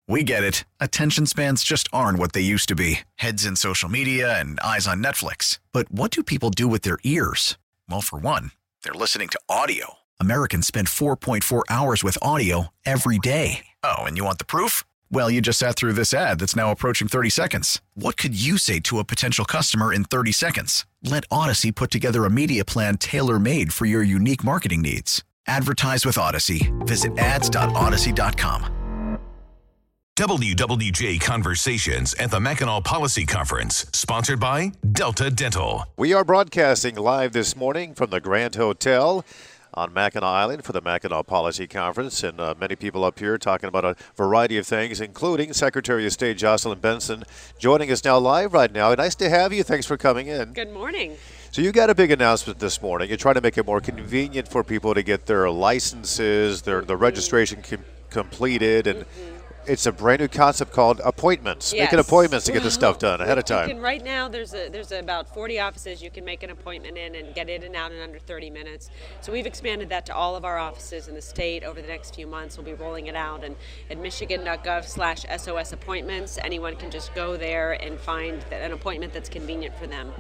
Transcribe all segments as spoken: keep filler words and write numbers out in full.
We get it. Attention spans just aren't what they used to be. Heads in social media and eyes on Netflix. But what do people do with their ears? Well, for one, they're listening to audio. Americans spend four point four hours with audio every day. Oh, and you want the proof? Well, you just sat through this ad that's now approaching thirty seconds. What could you say to a potential customer in thirty seconds? Let Odyssey put together a media plan tailor-made for your unique marketing needs. Advertise with Odyssey. Visit ads dot odyssey dot com. W W J Conversations at the Mackinac Policy Conference, sponsored by Delta Dental. We are broadcasting live this morning from the Grand Hotel on Mackinac Island for the Mackinac Policy Conference, and uh, many people up here talking about a variety of things, including Secretary of State Jocelyn Benson joining us now live right now. Nice to have you. Thanks for coming in. Good morning. So you got a big announcement this morning. You're trying to make it more convenient for people to get their licenses, their the registration com- completed, and mm-hmm. It's a brand new concept called appointments. Yes. Making appointments to get this stuff done ahead of time. You can, right now, there's a, there's about forty offices you can make an appointment in and get in and out in under thirty minutes. So we've expanded that to all of our offices in the state over the next few months. We'll be rolling it out. And at michigan dot gov slash S O S appointments, anyone can just go there and find an appointment that's convenient for them.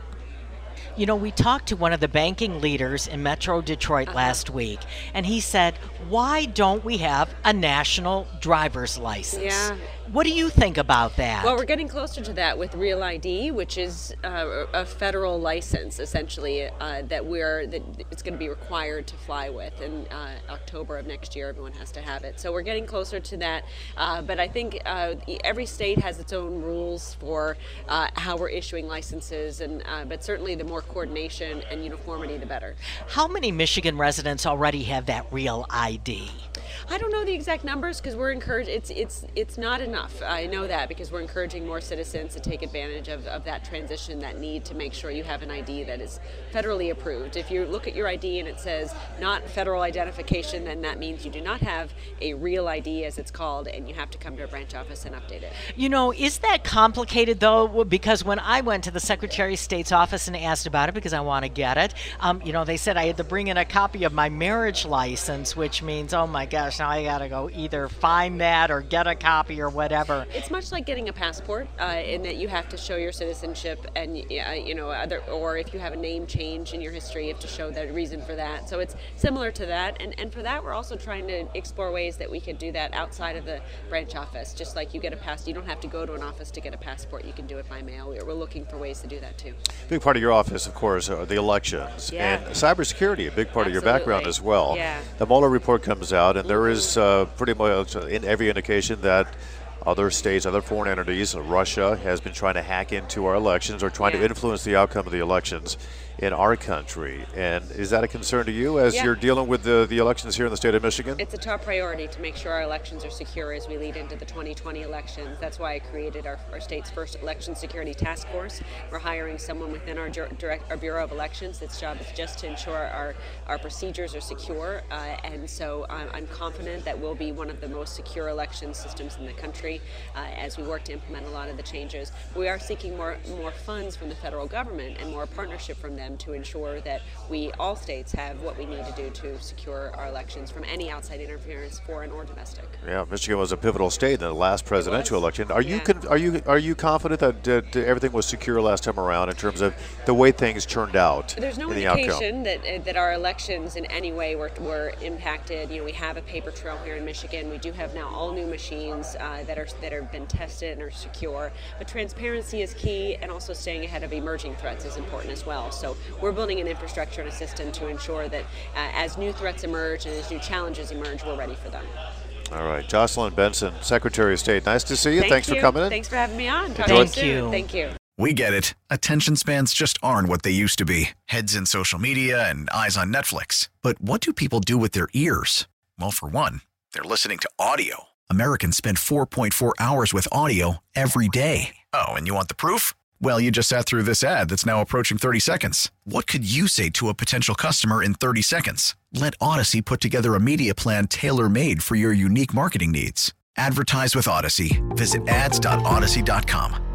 You know, we talked to one of the banking leaders in Metro Detroit uh-huh. last week, and he said, why don't we have a national driver's license? Yeah. What do you think about that? Well, we're getting closer to that with Real I D, which is uh, a federal license, essentially, uh, that we're that it's going to be required to fly with. In uh, October of next year, everyone has to have it. So we're getting closer to that. Uh, but I think uh, every state has its own rules for uh, how we're issuing licenses, and uh, but certainly the more coordination and uniformity, the better. How many Michigan residents already have that Real I D? I don't know the exact numbers because we're encouraged. It's it's it's not enough. I know that because we're encouraging more citizens to take advantage of, of that transition, that need to make sure you have an I D that is federally approved. If you look at your I D and it says not federal identification, then that means you do not have a Real I D, as it's called, and you have to come to a branch office and update it. You know, is that complicated though? Because when I went to the Secretary of State's office and asked about it because I want to get it, um, you know, they said I had to bring in a copy of my marriage license, which means, oh my gosh, now I got to go either find that or get a copy or whatever. It's much like getting a passport, uh, in that you have to show your citizenship, and uh, you know, other, or if you have a name change in your history, you have to show the reason for that. So it's similar to that, and, and for that, we're also trying to explore ways that we could do that outside of the branch office. Just like you get a pass, you don't have to go to an office to get a passport. You can do it by mail. We're, we're looking for ways to do that too. A big part of your office, of course, are the elections, yeah. and cybersecurity, a big part Absolutely. of your background as well. Yeah. The Mueller report comes out, and there is uh, pretty much in every indication that other states, other foreign entities, Russia has been trying to hack into our elections or trying yeah. to influence the outcome of the elections in our country. And is that a concern to you as yeah. you're dealing with the, the elections here in the state of Michigan? It's a top priority to make sure our elections are secure as we lead into the twenty twenty elections. That's why I created our, our state's first election security task force. We're hiring someone within our, direct, our Bureau of Elections. Its job is just to ensure our, our procedures are secure. Uh, and so I'm, I'm confident that we'll be one of the most secure election systems in the country uh, as we work to implement a lot of the changes. We are seeking more, more funds from the federal government and more partnership from them to ensure that we, all states, have what we need to do to secure our elections from any outside interference, foreign or domestic. Yeah, Michigan was a pivotal state in the last presidential election. Are yeah. you con- are you are you confident that uh, everything was secure last time around in terms of the way things turned out? There's no in the indication outcome? that that our elections in any way were were impacted. You know, we have a paper trail here in Michigan. We do have now all new machines uh, that are that have been tested and are secure. But transparency is key, and also staying ahead of emerging threats is important as well. So we're building an infrastructure and a system to ensure that uh, as new threats emerge and as new challenges emerge, we're ready for them. All right. Jocelyn Benson, Secretary of State. Nice to see you. Thank Thanks you. for coming in. Thanks for having me on. Talk Thank to you soon. you. Thank you. We get it. Attention spans just aren't what they used to be. Heads in social media and eyes on Netflix. But what do people do with their ears? Well, for one, they're listening to audio. Americans spend four point four hours with audio every day. Oh, and you want the proof? Well, you just sat through this ad that's now approaching thirty seconds. What could you say to a potential customer in thirty seconds? Let Odyssey put together a media plan tailor-made for your unique marketing needs. Advertise with Odyssey. Visit ads dot odyssey dot com.